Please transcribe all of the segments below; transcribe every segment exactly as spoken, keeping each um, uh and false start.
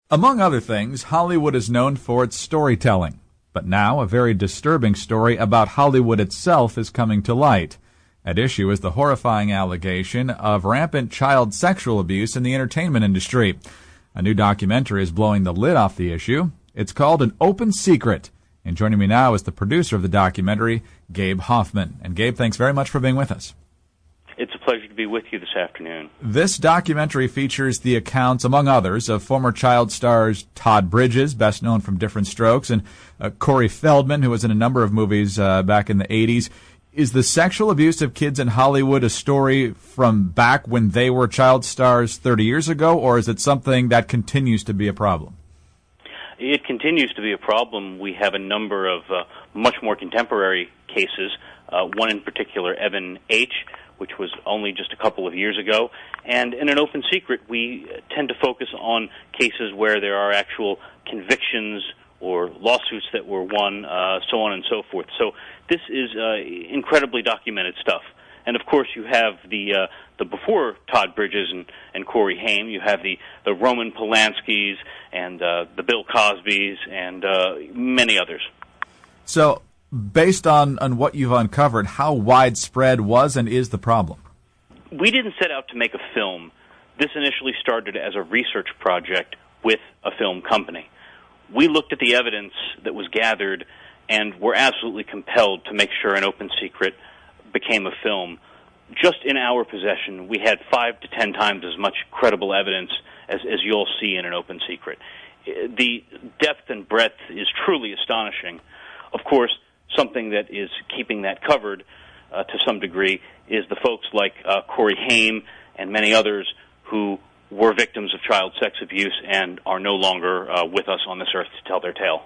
Among other things, Hollywood is known for its storytelling. But now, a very disturbing story about Hollywood itself is coming to light. At issue is the horrifying allegation of rampant child sexual abuse in the entertainment industry. A new documentary is blowing the lid off the issue. It's called An Open Secret. And joining me now is the producer of the documentary, Gabe Hoffman. And Gabe, thanks very much for being with us. It's a pleasure to be with you this afternoon. This documentary features the accounts, among others, of former child stars Todd Bridges, best known from Diff'rent Strokes, and uh, Corey Feldman, who was in a number of movies uh, back in the eighties. Is the sexual abuse of kids in Hollywood a story from back when they were child stars thirty years ago, or is it something that continues to be a problem? It continues to be a problem. We have a number of uh, much more contemporary cases, uh, one in particular, Evan H., which was only just a couple of years ago. And in An Open Secret, we tend to focus on cases where there are actual convictions or lawsuits that were won, uh, so on and so forth. So this is uh, incredibly documented stuff. And of course, you have the uh, the before Todd Bridges and, and Corey Haim. You have the, the Roman Polanskis and uh, the Bill Cosbys and uh, many others. So, based on, on what you've uncovered, how widespread was and is the problem? We didn't set out to make a film. This initially started as a research project with a film company. We looked at the evidence that was gathered and were absolutely compelled to make sure An Open Secret became a film. Just in our possession, we had five to ten times as much credible evidence as, as you'll see in An Open Secret. The depth and breadth is truly astonishing. Of course, something that is keeping that covered uh, to some degree is the folks like uh, Corey Haim and many others who were victims of child sex abuse and are no longer uh, with us on this earth to tell their tale.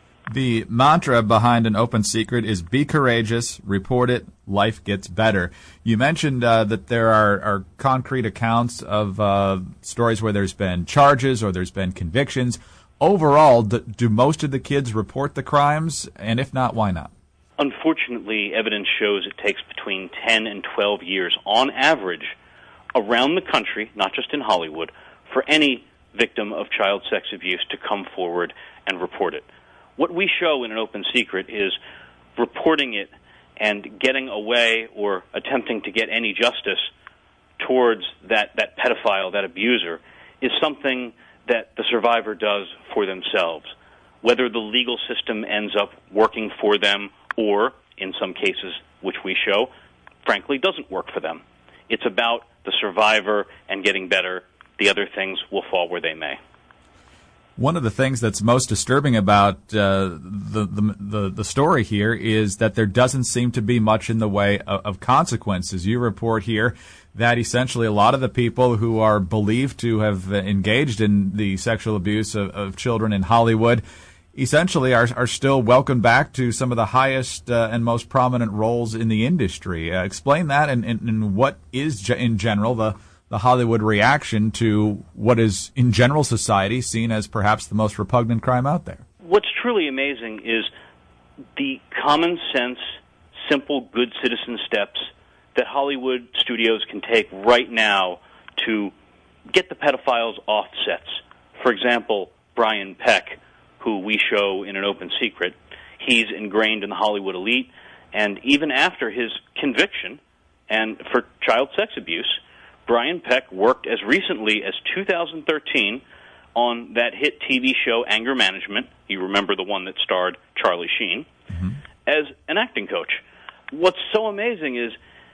The mantra behind An Open Secret is be courageous, report it, life gets better. You mentioned uh, that there are, are concrete accounts of uh, stories where there's been charges or there's been convictions. Overall, do, do most of the kids report the crimes? And if not, why not? Unfortunately, evidence shows it takes between ten and twelve years on average around the country, not just in Hollywood, for any victim of child sex abuse to come forward and report it. What we show in An Open Secret is reporting it and getting away or attempting to get any justice towards that, that pedophile, that abuser, is something that the survivor does for themselves. Whether the legal system ends up working for them or, in some cases, which we show, frankly, doesn't work for them. It's about the survivor and getting better. The other things will fall where they may. One of the things that's most disturbing about uh, the, the the the story here is that there doesn't seem to be much in the way of, of consequences. You report here that essentially a lot of the people who are believed to have engaged in the sexual abuse of, of children in Hollywood essentially are are still welcomed back to some of the highest uh, and most prominent roles in the industry. Uh, explain that and, and, and what is, in general, the the Hollywood reaction to what is, in general society, seen as perhaps the most repugnant crime out there. What's truly amazing is the common sense, simple, good citizen steps that Hollywood studios can take right now to get the pedophiles off sets. For example, Brian Peck, who we show in An Open Secret, he's ingrained in the Hollywood elite, and even after his conviction and for child sex abuse, Brian Peck worked as recently as two thousand thirteen on that hit T V show Anger Management. You remember the one that starred Charlie Sheen, mm-hmm. as an acting coach. What's so amazing is,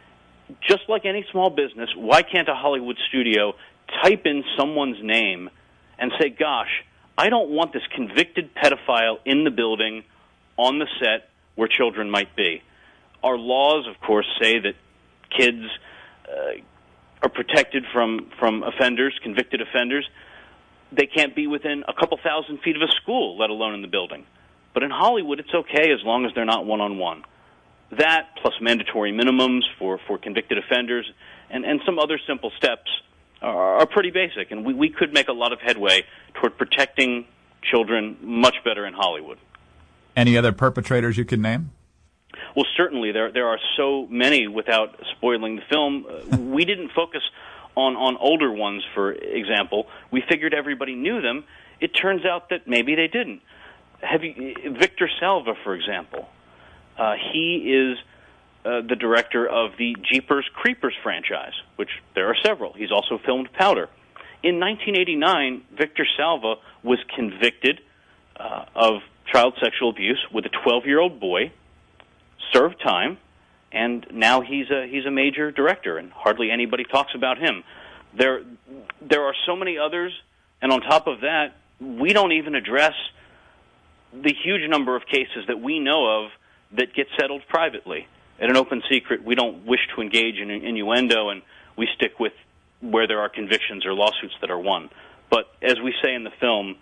just like any small business, why can't a Hollywood studio type in someone's name and say, gosh, I don't want this convicted pedophile in the building on the set where children might be. Our laws, of course, say that kids uh, are protected from, from offenders, convicted offenders. They can't be within a couple thousand feet of a school, let alone in the building. But in Hollywood, it's okay as long as they're not one-on-one. That, plus mandatory minimums for, for convicted offenders, and, and some other simple steps are, are pretty basic. And we, we could make a lot of headway toward protecting children much better in Hollywood. Any other perpetrators you can name? Well, certainly. There there are so many without spoiling the film. Uh, we didn't focus on, on older ones, for example. We figured everybody knew them, it turns out that maybe they didn't. Have you, Victor Salva, for example, uh, he is uh, the director of the Jeepers Creepers franchise, which there are several. He's also filmed Powder. In nineteen eighty-nine, Victor Salva was convicted uh, of child sexual abuse with a twelve-year-old boy, served time, and now he's a he's a major director, and hardly anybody talks about him. There, there are so many others, and on top of that, we don't even address the huge number of cases that we know of that get settled privately. At An Open Secret, we don't wish to engage in innuendo, and we stick with where there are convictions or lawsuits that are won. But as we say in the film,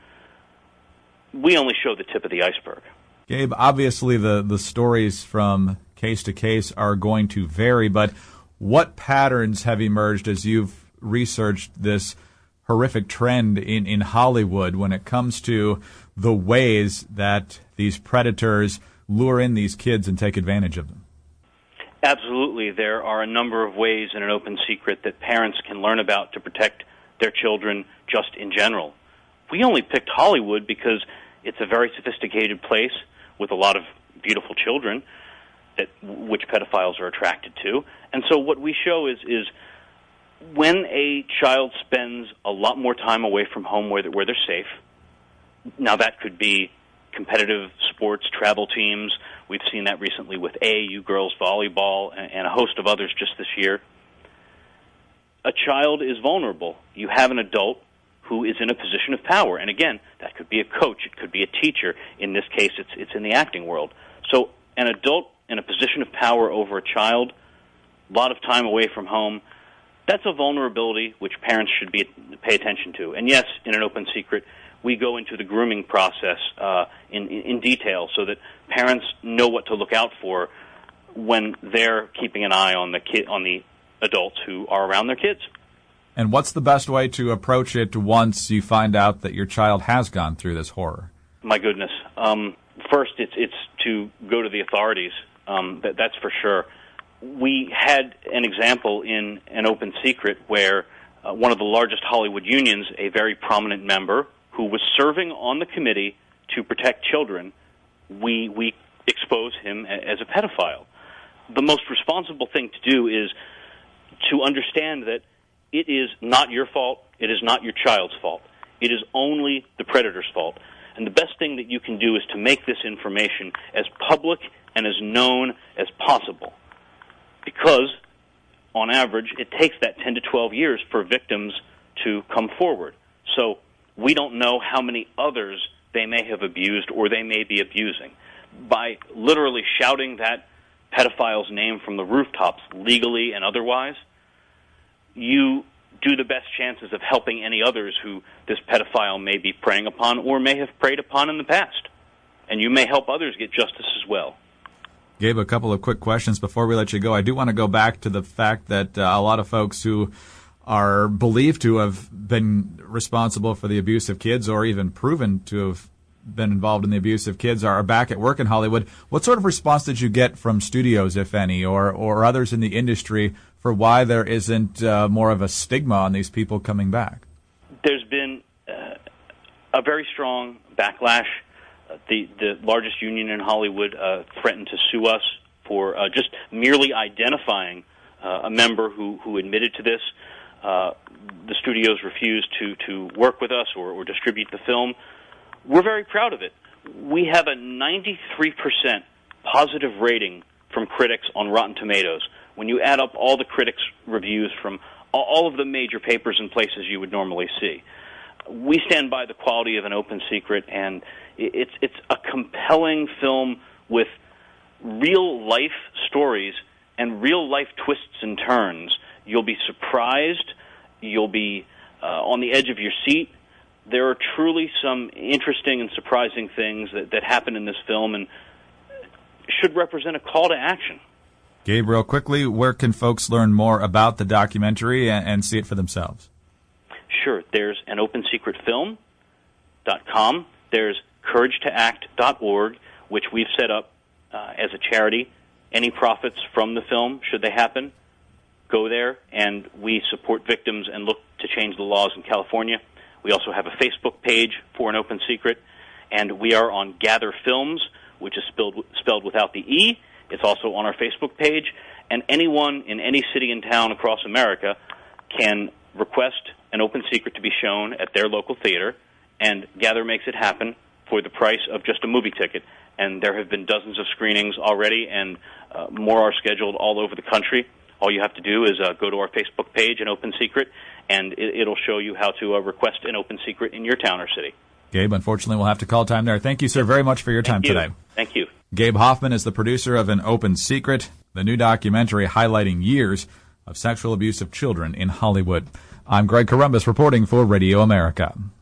we only show the tip of the iceberg. Gabe, obviously the, the stories from case to case are going to vary, but what patterns have emerged as you've researched this horrific trend in, in Hollywood when it comes to the ways that these predators lure in these kids and take advantage of them? Absolutely. There are a number of ways in An Open Secret that parents can learn about to protect their children just in general. We only picked Hollywood because it's a very sophisticated place with a lot of beautiful children that which pedophiles are attracted to. And so what we show is is when a child spends a lot more time away from home where they're, where they're safe. Now that could be competitive sports, travel teams. We've seen that recently with A A U girls volleyball and a host of others just this year. A child is vulnerable. You have an adult who is in a position of power. And again, that could be a coach. It could be a teacher. In this case, it's it's in the acting world. So an adult in a position of power over a child, a lot of time away from home, that's a vulnerability which parents should be pay attention to. And yes, in An Open Secret, we go into the grooming process uh, in, in detail so that parents know what to look out for when they're keeping an eye on the kid, on the adults who are around their kids. And what's the best way to approach it once you find out that your child has gone through this horror? My goodness. Um, first, it's it's to go to the authorities. Um, that, that's for sure. We had an example in An Open Secret where uh, one of the largest Hollywood unions, a very prominent member, who was serving on the committee to protect children, we we expose him as a pedophile. The most responsible thing to do is to understand that it is not your fault, it is not your child's fault. It is only the predator's fault. And the best thing that you can do is to make this information as public and as known as possible. Because, on average, it takes that ten to twelve years for victims to come forward. So we don't know how many others they may have abused or they may be abusing. By literally shouting that pedophile's name from the rooftops, legally and otherwise, you do the best chances of helping any others who this pedophile may be preying upon or may have preyed upon in the past. And you may help others get justice as well. Gabe, a couple of quick questions before we let you go. I do want to go back to the fact that uh, a lot of folks who are believed to have been responsible for the abuse of kids or even proven to have been involved in the abuse of kids are back at work in Hollywood. What sort of response did you get from studios, if any, or, or others in the industry for why there isn't uh, more of a stigma on these people coming back? There's been uh, a very strong backlash. Uh, the, the largest union in Hollywood uh, threatened to sue us for uh, just merely identifying uh, a member who, who admitted to this. Uh, the studios refused to, to work with us or, or distribute the film. We're very proud of it. We have a ninety-three percent positive rating from critics on Rotten Tomatoes. When you add up all the critics' reviews from all of the major papers and places you would normally see, we stand by the quality of An Open Secret, and it's it's a compelling film with real-life stories and real-life twists and turns. You'll be surprised. You'll be uh, on the edge of your seat. There are truly some interesting and surprising things that, that happen in this film and should represent a call to action. Gabriel, quickly, where can folks learn more about the documentary and, and see it for themselves? Sure. There's an open secret film dot com. There's courage to act dot org, which we've set up uh, as a charity. Any profits from the film, should they happen, go there, and we support victims and look to change the laws in California. We also have a Facebook page for An Open Secret, and we are on Gather Films, which is spelled, spelled without the E. It's also on our Facebook page, and anyone in any city and town across America can request An Open Secret to be shown at their local theater, and Gather makes it happen for the price of just a movie ticket. And there have been dozens of screenings already, and uh, more are scheduled all over the country. All you have to do is uh, go to our Facebook page, An Open Secret, and it, it'll show you how to uh, request An Open Secret in your town or city. Gabe, unfortunately, we'll have to call time there. Thank you, sir, very much for your time Thank you. today. Thank you. Gabe Hoffman is the producer of An Open Secret, the new documentary highlighting years of sexual abuse of children in Hollywood. I'm Greg Corombos reporting for Radio America.